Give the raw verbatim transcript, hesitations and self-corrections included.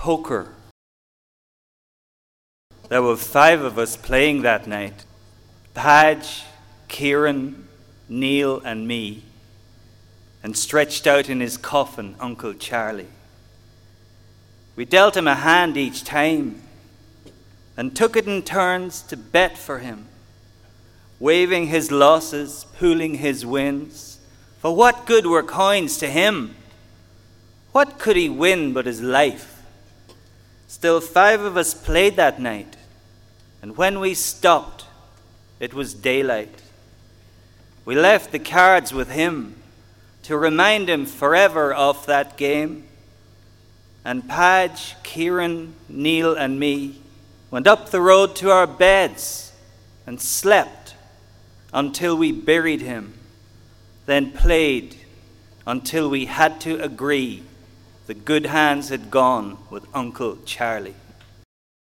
poker. There were five of us playing that night. Padge, Kieran, Neil and me. And stretched out in his coffin, Uncle Charlie. We dealt him a hand each time and took it in turns to bet for him, waving his losses, pooling his wins. For what good were coins to him? What could he win but his life? Still five of us played that night, and when we stopped, it was daylight. We left the cards with him to remind him forever of that game. And Padge, Kieran, Neil and me went up the road to our beds and slept until we buried him, then played until we had to agree the good hands had gone with Uncle Charlie.